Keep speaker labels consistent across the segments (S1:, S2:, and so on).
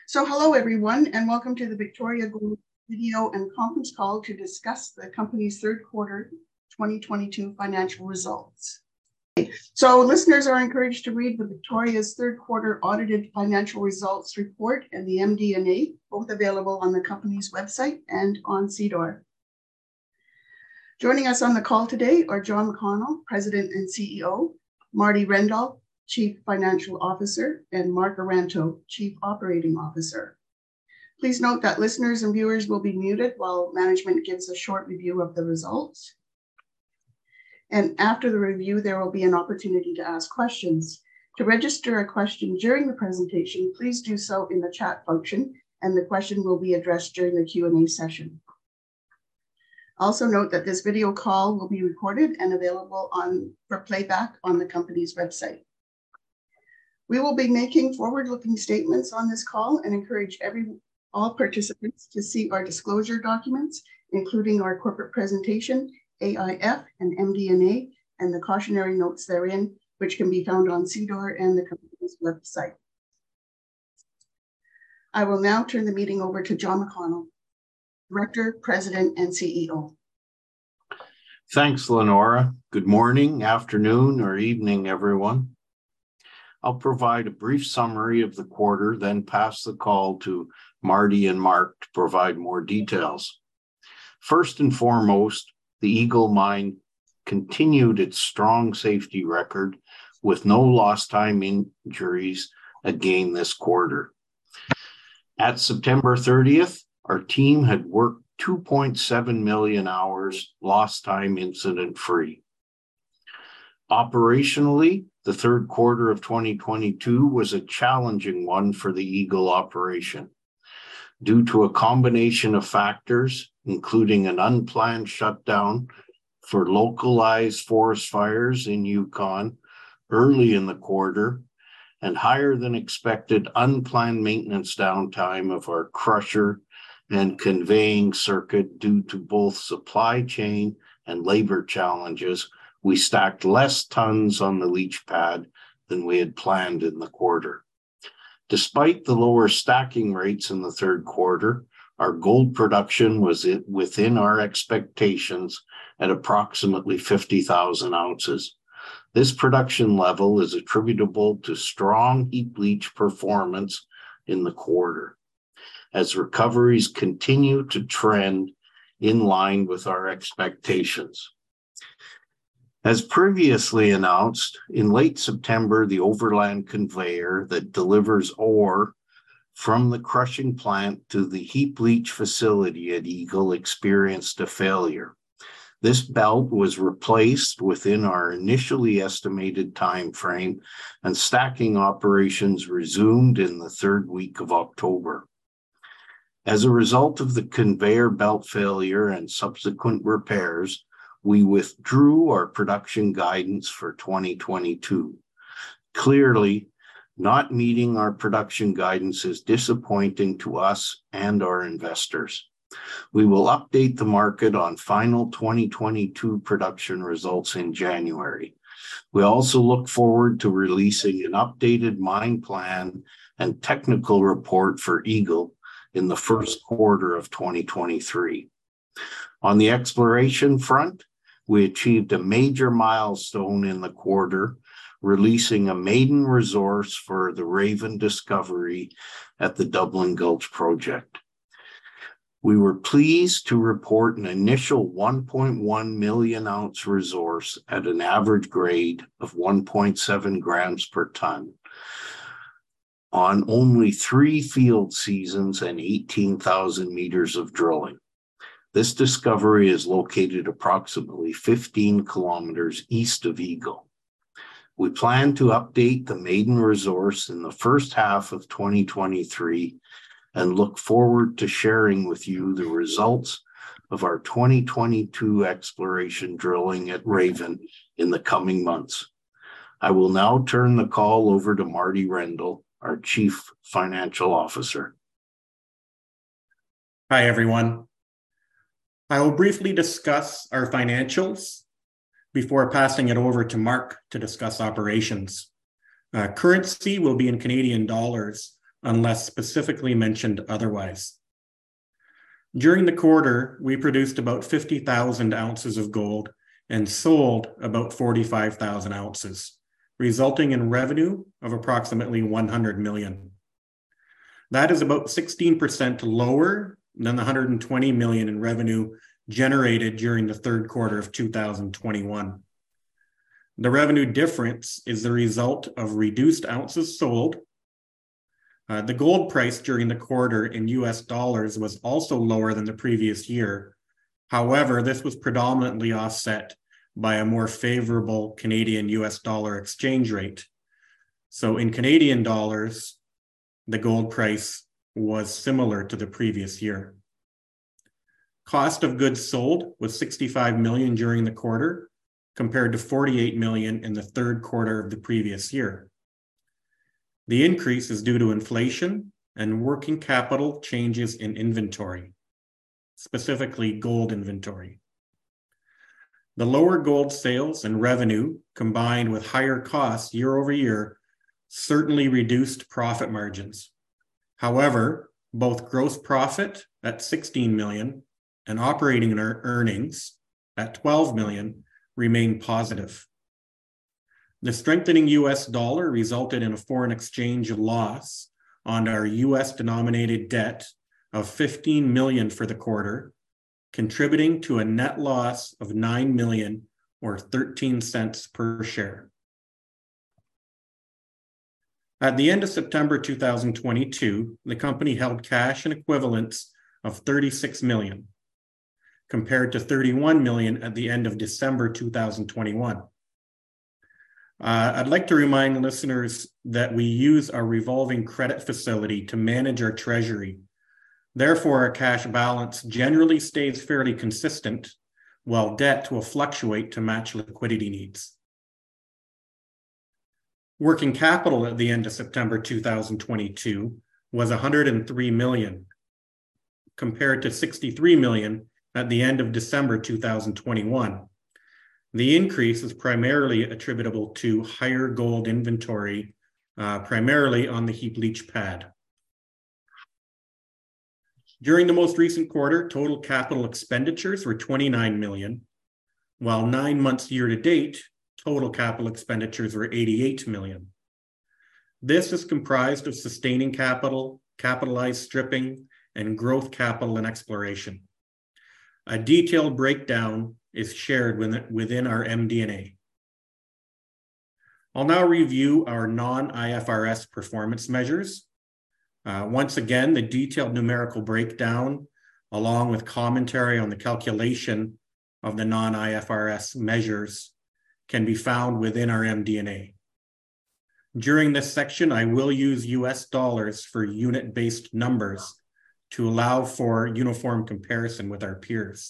S1: So hello everyone, and welcome to the Victoria Gold video and conference call to discuss the company's third quarter 2022 financial results. So listeners are encouraged to read the Victoria's third quarter audited financial results report and the MD&A, both available on the company's website and on SEDAR. Joining us on the call today are John McConnell, President and CEO, Marty Rendall, Chief Financial Officer, and Mark Aranto, Chief Operating Officer. Please note that listeners and viewers will be muted while management gives a short review of the results. And after the review, there will be an opportunity to ask questions. To register a question during the presentation, please do so in the chat function, and the question will be addressed during the Q&A session. Also note that this video call will be recorded and available for playback on the company's website. We will be making forward-looking statements on this call and encourage all participants to see our disclosure documents, including our corporate presentation, AIF and MD&A, and the cautionary notes therein, which can be found on SEDAR and the company's website. I will now turn the meeting over to John McConnell, Director, President, and CEO.
S2: Thanks, Lenora. Good morning, afternoon, or evening, everyone. I'll provide a brief summary of the quarter, then pass the call to Marty and Mark to provide more details. First and foremost, the Eagle Mine continued its strong safety record with no lost time injuries again this quarter. At September 30th, our team had worked 2.7 million hours lost time incident free. Operationally, the third quarter of 2022 was a challenging one for the Eagle operation due to a combination of factors, including an unplanned shutdown for localized forest fires in Yukon early in the quarter and higher than expected unplanned maintenance downtime of our crusher and conveying circuit due to both supply chain and labor challenges. We stacked less tons on the leach pad than we had planned in the quarter. Despite the lower stacking rates in the third quarter, our gold production was within our expectations at approximately 50,000 ounces. This production level is attributable to strong heap leach performance in the quarter, as recoveries continue to trend in line with our expectations. As previously announced, in late September, the overland conveyor that delivers ore from the crushing plant to the heap leach facility at Eagle experienced a failure. This belt was replaced within our initially estimated time frame, and stacking operations resumed in the third week of October. As a result of the conveyor belt failure and subsequent repairs, we withdrew our production guidance for 2022. Clearly, not meeting our production guidance is disappointing to us and our investors. We will update the market on final 2022 production results in January. We also look forward to releasing an updated mine plan and technical report for Eagle in the first quarter of 2023. On the exploration front, we achieved a major milestone in the quarter, releasing a maiden resource for the Raven discovery at the Dublin Gulch project. We were pleased to report an initial 1.1 million ounce resource at an average grade of 1.7 grams per ton on only 3 field seasons and 18,000 meters of drilling. This discovery is located approximately 15 kilometers east of Eagle. We plan to update the maiden resource in the first half of 2023 and look forward to sharing with you the results of our 2022 exploration drilling at Raven in the coming months. I will now turn the call over to Marty Rendall, our Chief Financial Officer.
S3: Hi, everyone. I will briefly discuss our financials before passing it over to Mark to discuss operations. Currency will be in Canadian dollars unless specifically mentioned otherwise. During the quarter, we produced about 50,000 ounces of gold and sold about 45,000 ounces, resulting in revenue of approximately $100 million. That is about 16% lower than the $120 million in revenue generated during the third quarter of 2021. The revenue difference is the result of reduced ounces sold. The gold price during the quarter in US dollars was also lower than the previous year. However, this was predominantly offset by a more favorable Canadian US dollar exchange rate. So in Canadian dollars, the gold price was similar to the previous year. Cost of goods sold was $65 million during the quarter, compared to $48 million in the third quarter of the previous year. The increase is due to inflation and working capital changes in inventory, specifically gold inventory. The lower gold sales and revenue, combined with higher costs year over year, certainly reduced profit margins. However, both gross profit at $16 million and operating earnings at $12 million remain positive. The strengthening US dollar resulted in a foreign exchange loss on our US denominated debt of $15 million for the quarter, contributing to a net loss of $9 million or 13 cents per share. At the end of September 2022, the company held cash and equivalents of $36 million, compared to $31 million at the end of December 2021. I'd like to remind listeners that we use our revolving credit facility to manage our treasury. Therefore, our cash balance generally stays fairly consistent, while debt will fluctuate to match liquidity needs. Working capital at the end of September 2022 was $103 million, compared to $63 million at the end of December 2021. The increase is primarily attributable to higher gold inventory, primarily on the heap leach pad. During the most recent quarter, total capital expenditures were $29 million, while 9 months year to date, total capital expenditures were $88 million. This is comprised of sustaining capital, capitalized stripping, and growth capital and exploration. A detailed breakdown is shared within our MD&A. I'll now review our non-IFRS performance measures. Once again, the detailed numerical breakdown, along with commentary on the calculation of the non-IFRS measures, can be found within our MD&A. During this section, I will use US dollars for unit-based numbers to allow for uniform comparison with our peers.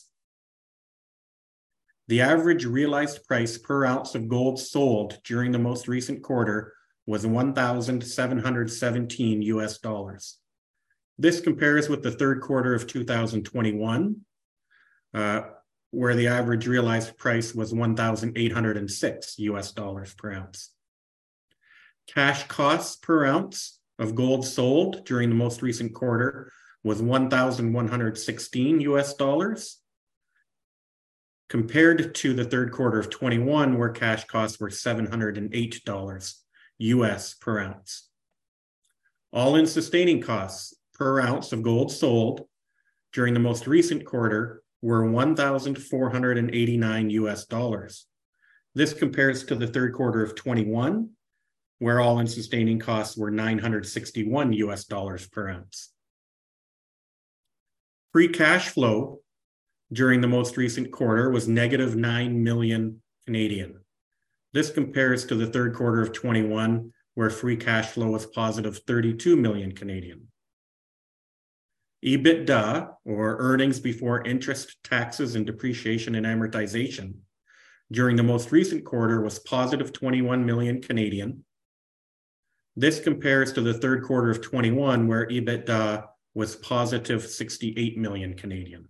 S3: The average realized price per ounce of gold sold during the most recent quarter was $1,717 US dollars. This compares with the third quarter of 2021, where the average realized price was $1,806 US dollars per ounce. Cash costs per ounce of gold sold during the most recent quarter was $1,116 US dollars, compared to the third quarter of 21, where cash costs were $708 US per ounce. All-in sustaining costs per ounce of gold sold during the most recent quarter were $1,489 US dollars. This compares to the third quarter of 21, where all-in sustaining costs were $961 US dollars per ounce. Free cash flow during the most recent quarter was negative 9 million Canadian. This compares to the third quarter of 21, where free cash flow was positive 32 million Canadian. EBITDA, or earnings before interest, taxes, and depreciation and amortization, during the most recent quarter was positive 21 million Canadian. This compares to the third quarter of 21, where EBITDA was positive 68 million Canadian.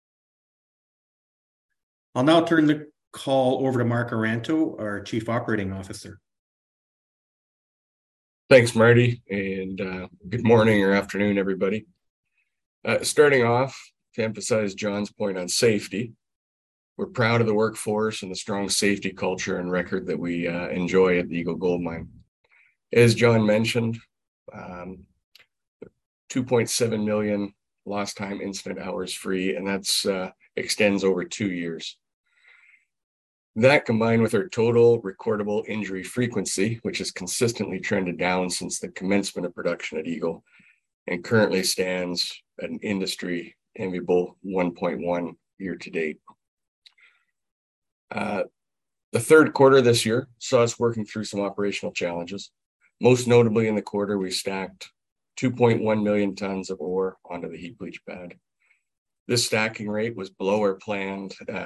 S3: I'll now turn the call over to Mark Aranto, our Chief Operating Officer.
S4: Thanks, Marty, and good morning or afternoon, everybody. Starting off, to emphasize John's point on safety, we're proud of the workforce and the strong safety culture and record that we enjoy at the Eagle Gold Mine. As John mentioned, 2.7 million lost time incident hours free, and that's extends over 2 years. That, combined with our total recordable injury frequency, which has consistently trended down since the commencement of production at Eagle, and currently stands at an industry enviable 1.1 year to date. The third quarter this year saw us working through some operational challenges. Most notably in the quarter, we stacked 2.1 million tons of ore onto the heap leach pad. This stacking rate was below our plan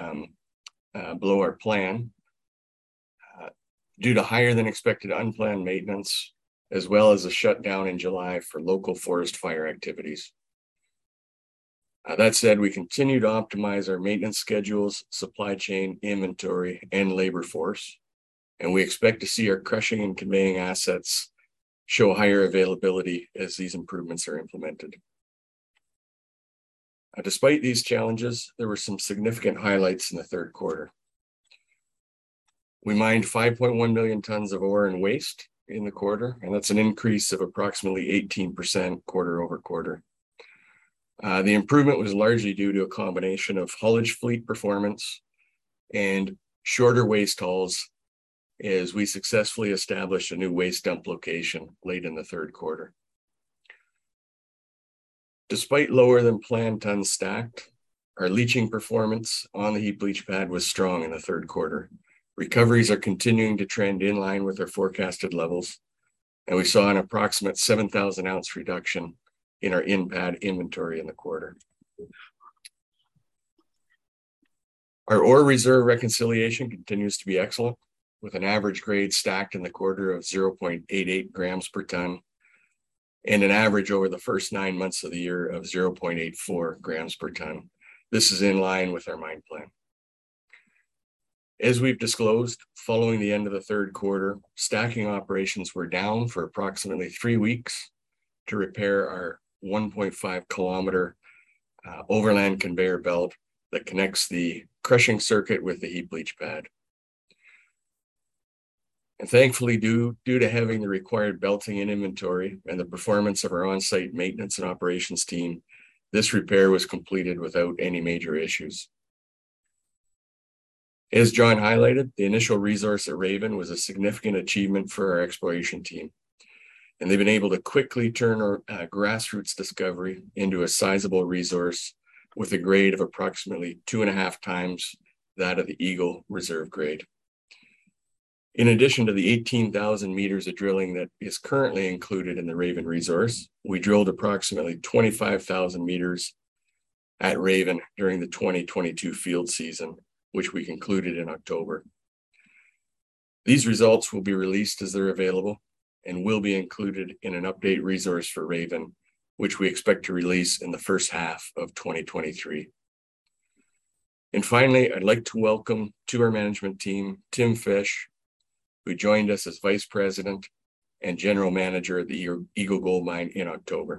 S4: due to higher than expected unplanned maintenance, as well as a shutdown in July for local forest fire activities. That said, we continue to optimize our maintenance schedules, supply chain, inventory, and labor force, and we expect to see our crushing and conveying assets show higher availability as these improvements are implemented. Despite these challenges, there were some significant highlights in the third quarter. We mined 5.1 million tons of ore and waste in the quarter, and that's an increase of approximately 18% quarter over quarter. The improvement was largely due to a combination of haulage fleet performance and shorter waste hauls as we successfully established a new waste dump location late in the third quarter. Despite lower than planned tons stacked, our leaching performance on the heap leach pad was strong in the third quarter. Recoveries are continuing to trend in line with our forecasted levels, and we saw an approximate 7,000 ounce reduction in our in-pad inventory in the quarter. Our ore reserve reconciliation continues to be excellent, with an average grade stacked in the quarter of 0.88 grams per ton, and an average over the first 9 months of the year of 0.84 grams per ton. This is in line with our mine plan. As we've disclosed, following the end of the third quarter, stacking operations were down for approximately 3 weeks to repair our 1.5 kilometer overland conveyor belt that connects the crushing circuit with the heap leach pad. And thankfully, due to having the required belting and inventory and the performance of our on-site maintenance and operations team, this repair was completed without any major issues. As John highlighted, the initial resource at Raven was a significant achievement for our exploration team, and they've been able to quickly turn our grassroots discovery into a sizable resource with a grade of approximately 2.5 times that of the Eagle reserve grade. In addition to the 18,000 meters of drilling that is currently included in the Raven resource, we drilled approximately 25,000 meters at Raven during the 2022 field season, which we concluded in October. These results will be released as they're available and will be included in an update resource for Raven, which we expect to release in the first half of 2023. And finally, I'd like to welcome to our management team, Tim Fish, who joined us as Vice President and General Manager at the Eagle Gold Mine in October.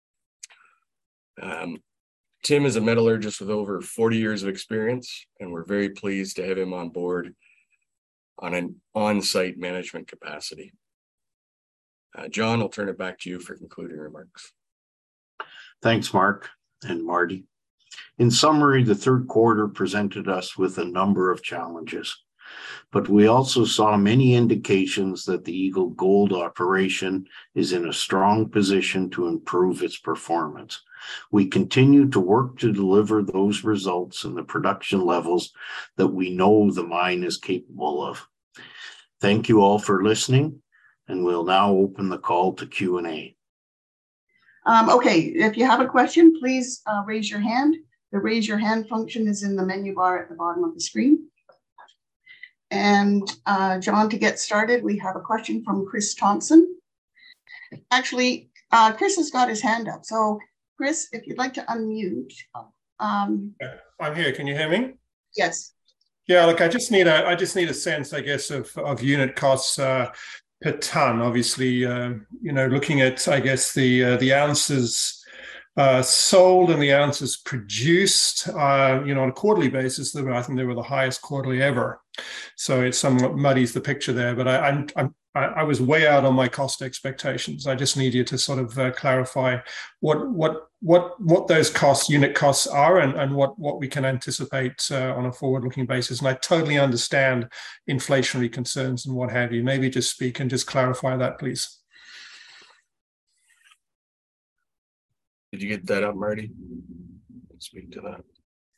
S4: Tim is a metallurgist with over 40 years of experience, and we're very pleased to have him on board on an on-site management capacity. John, I'll turn it back to you for concluding remarks.
S2: Thanks, Mark and Marty. In summary, the third quarter presented us with a number of challenges, but we also saw many indications that the Eagle Gold operation is in a strong position to improve its performance. We continue to work to deliver those results and the production levels that we know the mine is capable of. Thank you all for listening, and we'll now open the call to Q&A.
S1: Okay, if you have a question, please raise your hand. The raise your hand function is in the menu bar at the bottom of the screen. And John, to get started, we have a question from Chris Thompson. Actually, Chris has got his hand up. So Chris, if you'd like to unmute.
S5: I'm here. Can you hear me?
S1: Yes.
S5: Yeah, look, I just need a sense, I guess, of unit costs. per ton. Obviously, looking at, I guess, the ounces sold and the ounces produced, on a quarterly basis, I think they were the highest quarterly ever. So it somewhat muddies the picture there. But I was way out on my cost expectations. I just need you to sort of clarify what those unit costs are, and what we can anticipate on a forward-looking basis. And I totally understand inflationary concerns and what have you. Maybe just speak and just clarify that, please.
S4: Did you get that up, Marty? Speak to that.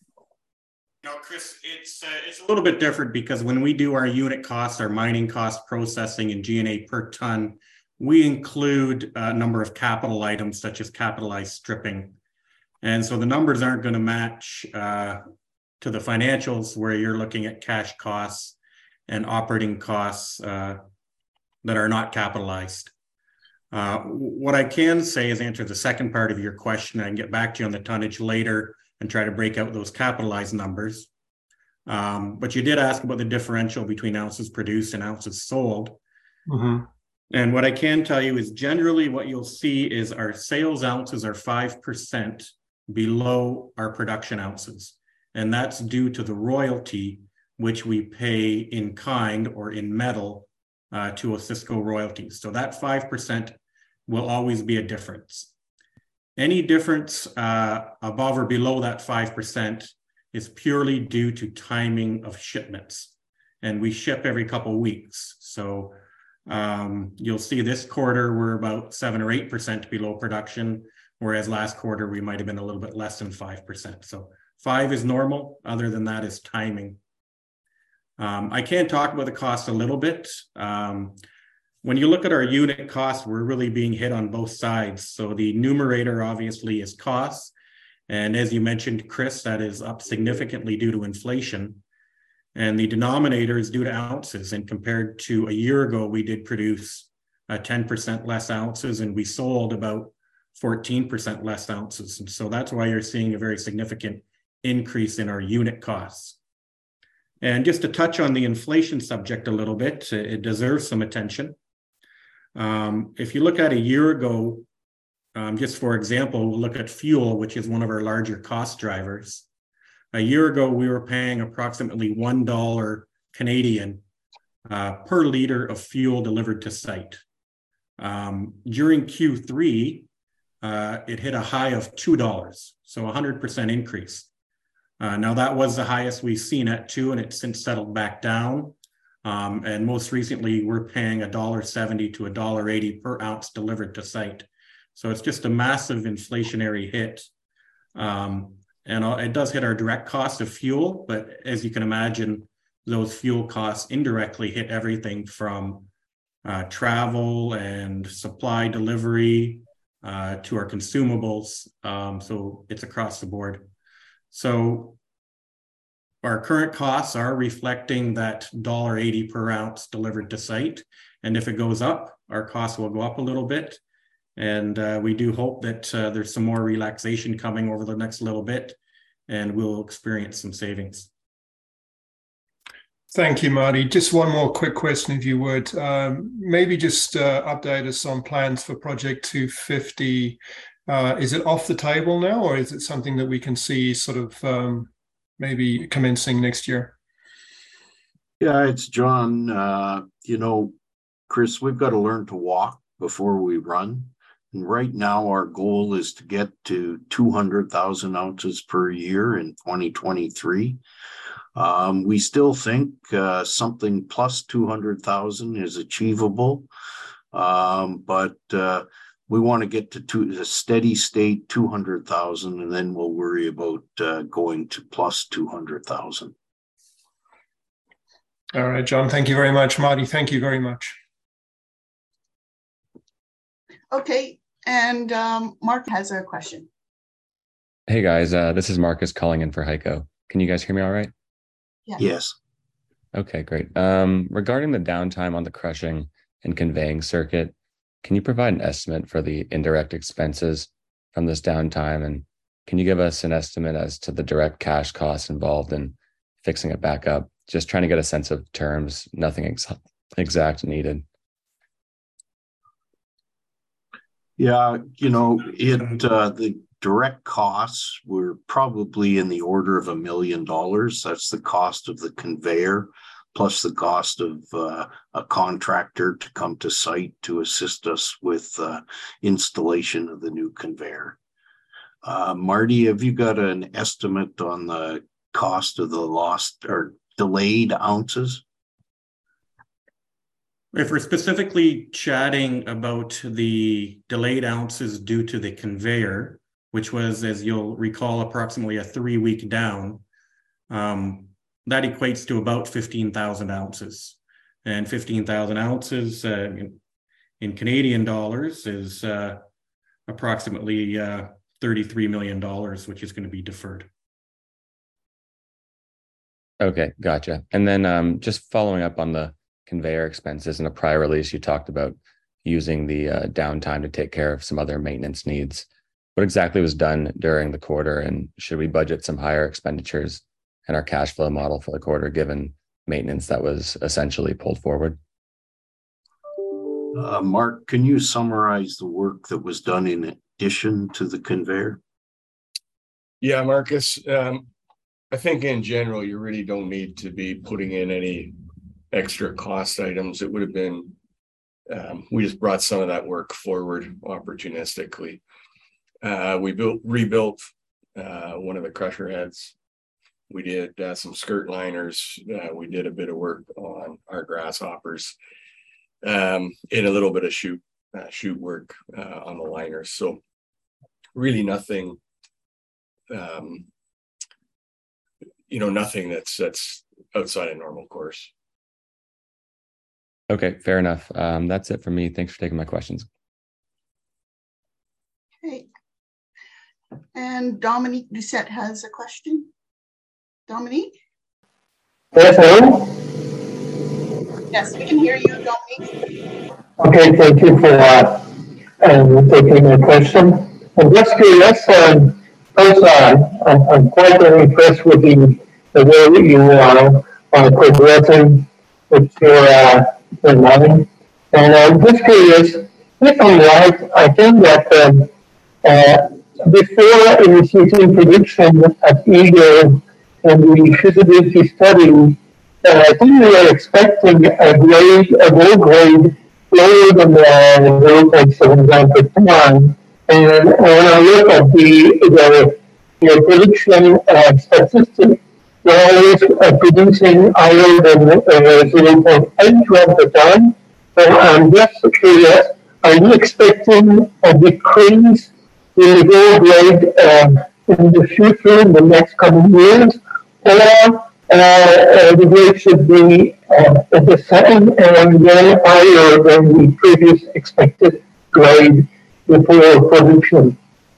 S3: No, Chris, it's a little bit different because when we do our unit costs, our mining cost, processing, and G&A per ton, we include a number of capital items such as capitalized stripping. And so the numbers aren't going to match to the financials where you're looking at cash costs and operating costs that are not capitalized. What I can say is answer the second part of your question. I can get back to you on the tonnage later and try to break out those capitalized numbers. But you did ask about the differential between ounces produced and ounces sold.
S5: Mm-hmm.
S3: And what I can tell you is generally what you'll see is our sales ounces are 5% below our production ounces. And that's due to the royalty, which we pay in kind or in metal to Osisko Royalties. So that 5% will always be a difference. Any difference above or below that 5% is purely due to timing of shipments. And we ship every couple of weeks. So you'll see this quarter, we're about 7 or 8% below production, whereas last quarter we might have been a little bit less than 5%. So 5 is normal. Other than that is timing. I can talk about the cost a little bit. When you look at our unit cost, we're really being hit on both sides. So the numerator obviously is costs. And as you mentioned, Chris, that is up significantly due to inflation. And the denominator is due to ounces. And compared to a year ago, we did produce 10% less ounces and we sold about 14% less ounces. And so that's why you're seeing a very significant increase in our unit costs. And just to touch on the inflation subject a little bit, it deserves some attention. If you look at a year ago, just for example, we'll look at fuel, which is one of our larger cost drivers. A year ago, we were paying approximately $1 Canadian per liter of fuel delivered to site. During Q3, it hit a high of $2, so 100% increase. Now that was the highest we've seen at 2, and it's since settled back down. And most recently, we're paying $1.70 to $1.80 per ounce delivered to site. So it's just a massive inflationary hit. And it does hit our direct cost of fuel, but as you can imagine, those fuel costs indirectly hit everything from travel and supply delivery to our consumables. So it's across the board. So our current costs are reflecting that $1.80 per ounce delivered to site. And if it goes up, our costs will go up a little bit. And we do hope that there's some more relaxation coming over the next little bit, and we'll experience some savings.
S5: Thank you, Marty. Just one more quick question, if you would. Maybe just update us on plans for Project 250. Is it off the table now, or is it something that we can see sort of maybe commencing next year?
S2: Yeah, it's John. Chris, we've got to learn to walk before we run. And right now, our goal is to get to 200,000 ounces per year in 2023. We still think something plus 200,000 is achievable, but we want to get to a steady state 200,000, and then we'll worry about going to plus 200,000.
S5: All right, John, thank you very much. Marty, thank you very much.
S1: Okay, and Mark has a question.
S6: Hey guys, this is Marcus calling in for Heiko. Can you guys hear me all right?
S2: Yes.
S6: Okay, great. Regarding the downtime on the crushing and conveying circuit, can you provide an estimate for the indirect expenses from this downtime? And can you give us an estimate as to the direct cash costs involved in fixing it back up? Just trying to get a sense of terms, nothing exact needed.
S2: Yeah, the direct costs were probably in the order of $1 million. That's the cost of the conveyor, plus the cost of a contractor to come to site to assist us with installation of the new conveyor. Marty, have you got an estimate on the cost of the lost or delayed ounces?
S3: If we're specifically chatting about the delayed ounces due to the conveyor, which was, as you'll recall, approximately a 3-week down, that equates to about 15,000 ounces. And 15,000 ounces in Canadian dollars is approximately $33 million, which is going to be deferred.
S6: Okay, gotcha. And then just following up on the conveyor expenses, in a prior release, you talked about using the downtime to take care of some other maintenance needs. What exactly was done during the quarter, and should we budget some higher expenditures in our cash flow model for the quarter, given maintenance that was essentially pulled forward?
S2: Mark, can you summarize the work that was done in addition to the conveyor?
S4: Yeah, Marcus. I think in general, you really don't need to be putting in any extra cost items. It would have been, we just brought some of that work forward opportunistically. We rebuilt one of the crusher heads. We did some skirt liners. We did a bit of work on our grasshoppers, and a little bit of chute work on the liners. So really nothing, nothing that's outside of normal course.
S6: Okay, fair enough. That's it for me. Thanks for taking my questions.
S1: Okay. And Dominique Doucette has a question. Dominique?
S7: Yes, hello?
S1: Yes, we can hear you, Dominique.
S7: Okay, thank you for taking my question. I'm just curious, first, I'm quite impressed with the way you are progressing with your mine. And I'm just curious, if I'm right, I think that before initiating production at Eagle and the feasibility study, I think we were expecting a gold grade lower than 0.7 grams per ton. And when I look at your prediction statistics, you're always producing higher than 0.8 grams per ton. So I'm just curious, are you expecting a decrease in the gold grade in the future, in the next coming years? Or the grade should be the same and then higher than the previous expected grade before production?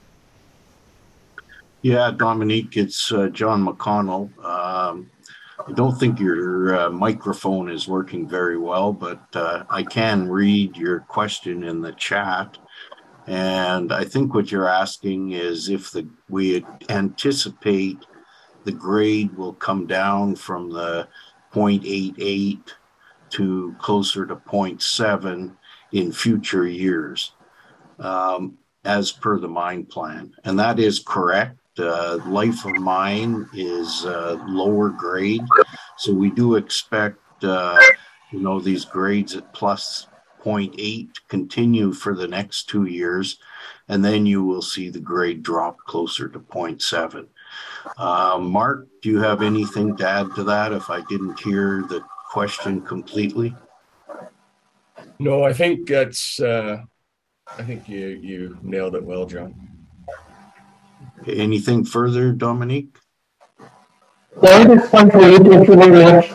S2: Yeah, Dominique, it's John McConnell. I don't think your microphone is working very well, but I can read your question in the chat. And I think what you're asking is if we anticipate the grade will come down from the 0.88 to closer to 0.7 in future years, as per the mine plan. And that is correct. Life of mine is lower grade. So we do expect, these grades at plus 0.8 to continue for the next 2 years. And then you will see the grade drop closer to 0.7. Mark, do you have anything to add to that if I didn't hear the question completely?
S4: No, I think I think you nailed it well, John.
S2: Anything further, Dominique?
S7: That is fine for you. Thank you very much.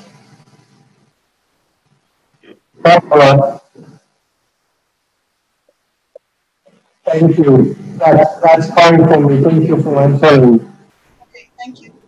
S7: Thank you. That's fine for me. Thank you for answering.
S1: Okay, thank you.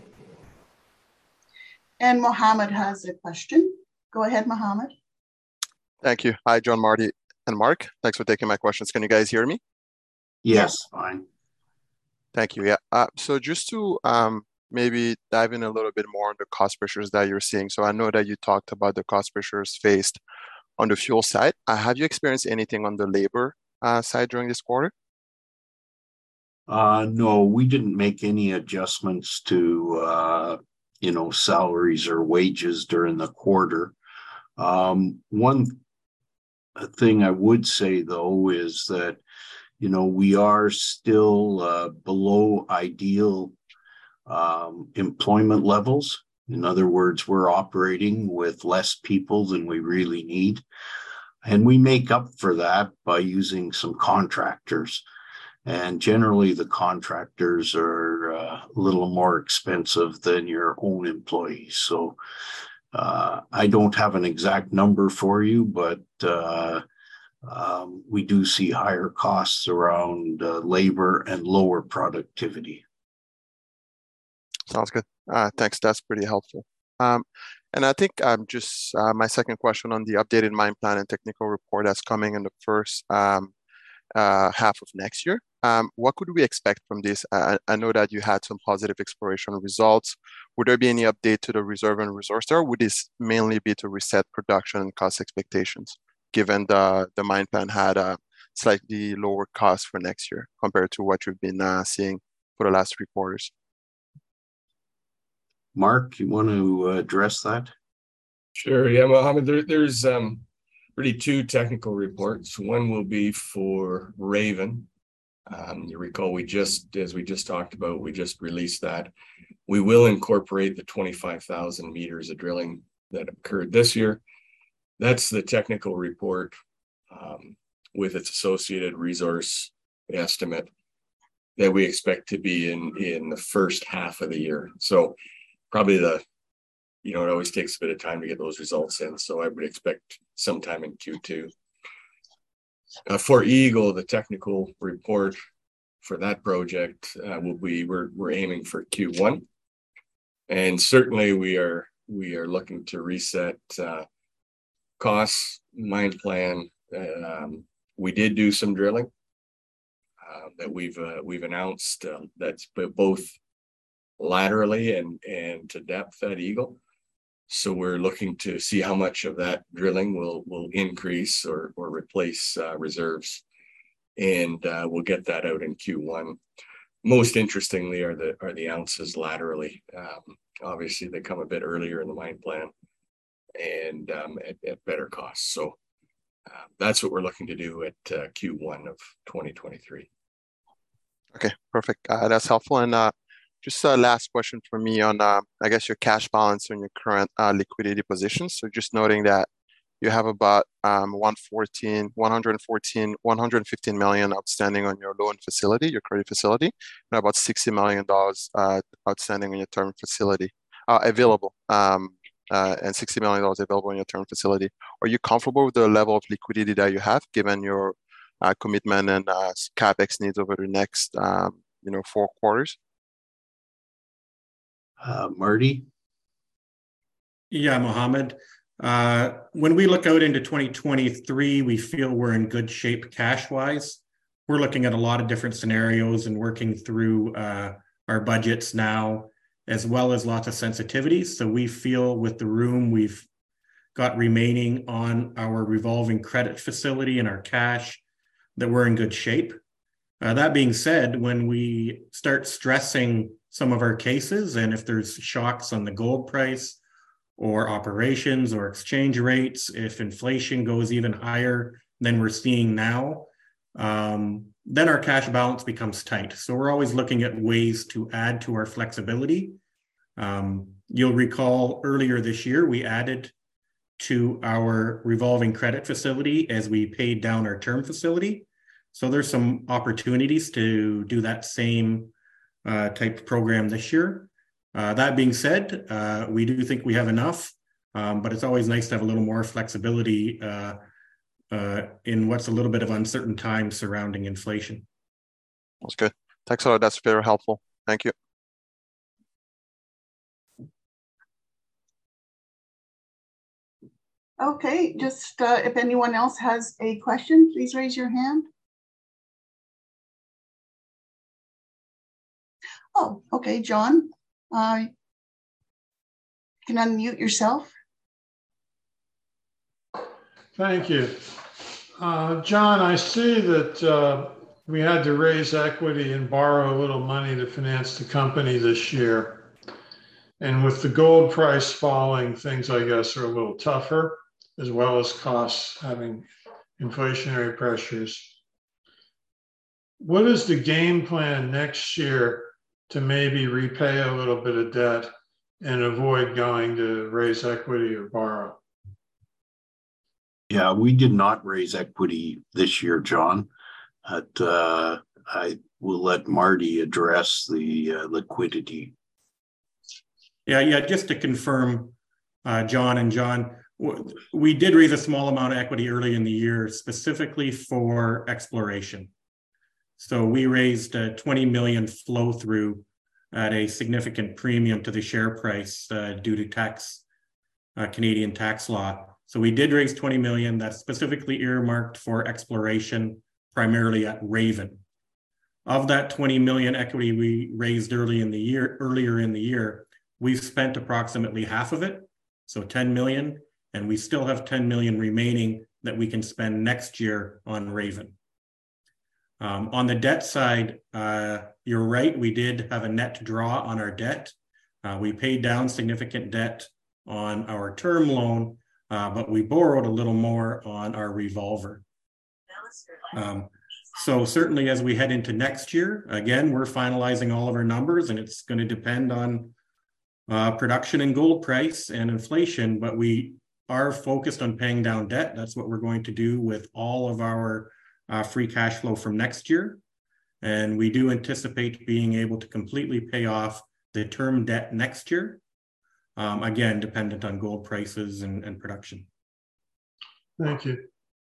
S1: And Mohammed has a question. Go ahead, Mohammed.
S8: Thank you. Hi, John, Marty, and Mark. Thanks for taking my questions. Can you guys hear me?
S2: Yes, fine.
S8: Thank you. Yeah. So just to maybe dive in a little bit more on the cost pressures that you're seeing. So I know that you talked about the cost pressures faced on the fuel side. Have you experienced anything on the labor side during this quarter?
S2: No, we didn't make any adjustments to, salaries or wages during the quarter. One thing I would say, though, is that, we are still below ideal employment levels. In other words, we're operating with less people than we really need. And we make up for that by using some contractors. And generally, the contractors are a little more expensive than your own employees. So I don't have an exact number for you, but we do see higher costs around labor and lower productivity.
S8: Sounds good. Thanks. That's pretty helpful. And I think just my second question on the updated mine plan and technical report that's coming in the first half of next year. What could we expect from this? I know that you had some positive exploration results. Would there be any update to the reserve and resource there? Or would this mainly be to reset production and cost expectations, given the mine plan had a slightly lower cost for next year compared to what you've been seeing for the last 3 quarters?
S2: Mark, you want to address that?
S4: Sure. Yeah, Mohammed, there's really 2 technical reports. One will be for Raven. You recall as we just talked about, we just released that. We will incorporate the 25,000 meters of drilling that occurred this year. That's the technical report with its associated resource estimate that we expect to be in the first half of the year. So probably it always takes a bit of time to get those results in. So I would expect sometime in Q2. For Eagle, the technical report for that project we're aiming for Q1. And certainly we are looking to reset costs, mine plan. We did do some drilling that we've announced that's both laterally and to depth at Eagle. So we're looking to see how much of that drilling will increase or replace reserves, and we'll get that out in Q1. Most interestingly are the ounces laterally. Obviously, they come a bit earlier in the mine plan and at better costs. So that's what we're looking to do at Q1 of 2023.
S8: Okay, perfect. That's helpful. And just a last question for me on, I guess, your cash balance and your current liquidity position. So just noting that you have about 115 million outstanding on your loan facility, your credit facility, and about $60 million outstanding on your term facility available, and $60 million available in your term facility. Are you comfortable with the level of liquidity that you have, given your commitment and CapEx needs over the next 4 quarters?
S2: Marty?
S3: Yeah, Mohammed. When we look out into 2023, we feel we're in good shape cash-wise. We're looking at a lot of different scenarios and working through our budgets now, as well as lots of sensitivities. So we feel with the room we've got remaining on our revolving credit facility and our cash that we're in good shape. That being said, when we start stressing some of our cases, and if there's shocks on the gold price or operations or exchange rates, if inflation goes even higher than we're seeing now, then our cash balance becomes tight. So we're always looking at ways to add to our flexibility. You'll recall earlier this year, we added to our revolving credit facility as we paid down our term facility. So there's some opportunities to do that same type of program this year. That being said, we do think we have enough, but it's always nice to have a little more flexibility in what's a little bit of uncertain time surrounding inflation.
S8: That's good. Thanks a lot. That's very helpful. Thank you.
S1: Okay, just if anyone else has a question, please raise your hand. Oh, okay, John, you can unmute yourself.
S5: Thank you.
S9: John, I see that we had to raise equity and borrow a little money to finance the company this year. And with the gold price falling, things, I guess, are a little tougher, as well as costs having inflationary pressures. What is the game plan next year to maybe repay a little bit of debt and avoid going to raise equity or borrow?
S2: Yeah, we did not raise equity this year, John. I will let Marty address the liquidity.
S3: Yeah, just to confirm, John, we did raise a small amount of equity early in the year, specifically for exploration. So we raised 20 million flow through at a significant premium to the share price due to Canadian tax law. So we did raise 20 million. That's specifically earmarked for exploration, primarily at Raven. Of that 20 million equity we raised earlier in the year, we've spent approximately half of it, so 10 million, and we still have 10 million remaining that we can spend next year on Raven. On the debt side, you're right, we did have a net draw on our debt. We paid down significant debt on our term loan, but we borrowed a little more on our revolver. So certainly as we head into next year, again, we're finalizing all of our numbers, and it's going to depend on production and gold price and inflation, but we are focused on paying down debt. That's what we're going to do with all of our free cash flow from next year. And we do anticipate being able to completely pay off the term debt next year. Again, dependent on gold prices and production.
S9: Thank you.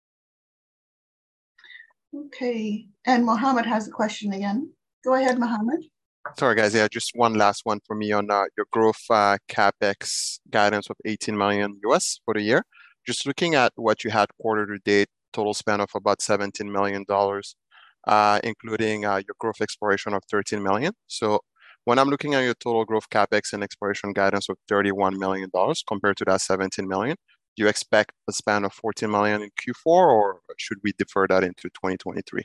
S1: Okay, and Mohammed has a question again. Go ahead, Mohammed.
S8: Sorry, guys. Yeah, just one last one for me on your growth CapEx guidance of 18 million US for the year. Just looking at what you had quarter to date, total spend of about $17 million, including your growth exploration of 13 million. So when I'm looking at your total growth CapEx and exploration guidance of $31 million compared to that 17 million, do you expect a spend of 14 million in Q4, or should we defer that into 2023?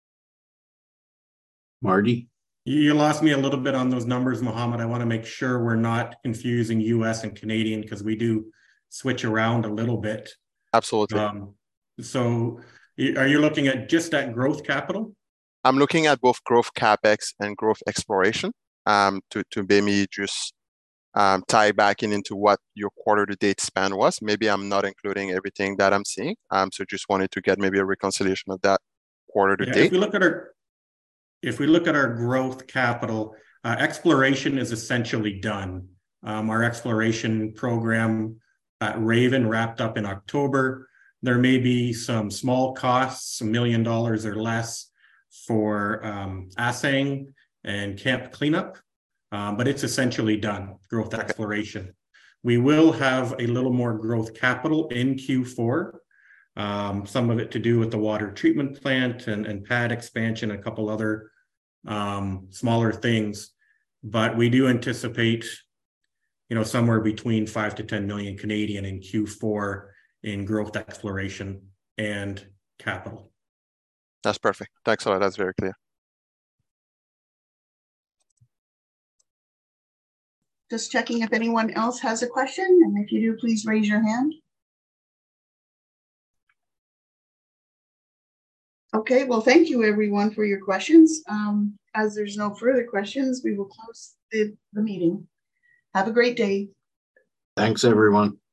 S2: Marty?
S3: You lost me a little bit on those numbers, Mohammed. I want to make sure we're not confusing US and Canadian, because we do switch around a little bit.
S8: Absolutely.
S3: So are you looking at just that growth capital?
S8: I'm looking at both growth CapEx and growth exploration to maybe just tie back into what your quarter to date spend was. Maybe I'm not including everything that I'm seeing. So just wanted to get maybe a reconciliation of that quarter to date.
S3: If we look at our growth capital, exploration is essentially done. Our exploration program at Raven wrapped up in October. There may be some small costs, $1 million or less for assaying and camp cleanup, but it's essentially done, growth exploration. We will have a little more growth capital in Q4, some of it to do with the water treatment plant and pad expansion, a couple other smaller things, but we do anticipate, somewhere between 5 to 10 million Canadian in Q4 in growth exploration and capital.
S8: That's perfect. Thanks a lot. That's very clear.
S1: Just checking if anyone else has a question, and if you do, please raise your hand. Okay, well, thank you everyone for your questions. As there's no further questions, we will close the meeting. Have a great day.
S2: Thanks, everyone.